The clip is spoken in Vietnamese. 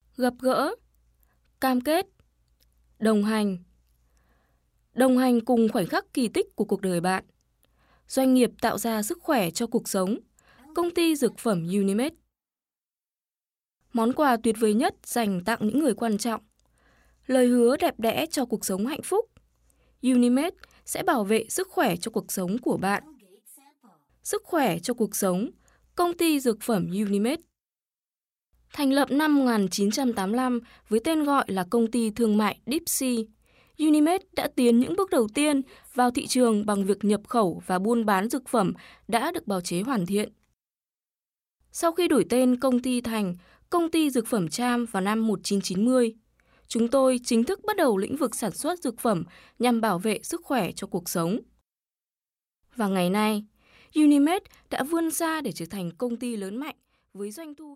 Gặp gỡ, cam kết, đồng hành. Đồng hành cùng khoảnh khắc kỳ tích của cuộc đời bạn. Doanh nghiệp tạo ra sức khỏe cho cuộc sống. Công ty dược phẩm Unimed. Món quà tuyệt vời nhất dành tặng những người quan trọng. Lời hứa đẹp đẽ cho cuộc sống hạnh phúc. Unimed sẽ bảo vệ sức khỏe cho cuộc sống của bạn. Sức khỏe cho cuộc sống. Công ty dược phẩm Unimed. Thành lập năm 1985 với tên gọi là công ty thương mại Dipsea, Unimed đã tiến những bước đầu tiên vào thị trường bằng việc nhập khẩu và buôn bán dược phẩm đã được bào chế hoàn thiện. Sau khi đổi tên công ty thành Công ty Dược phẩm Cham vào năm 1990, chúng tôi chính thức bắt đầu lĩnh vực sản xuất dược phẩm nhằm bảo vệ sức khỏe cho cuộc sống. Và ngày nay, Unimed đã vươn xa để trở thành công ty lớn mạnh với doanh thu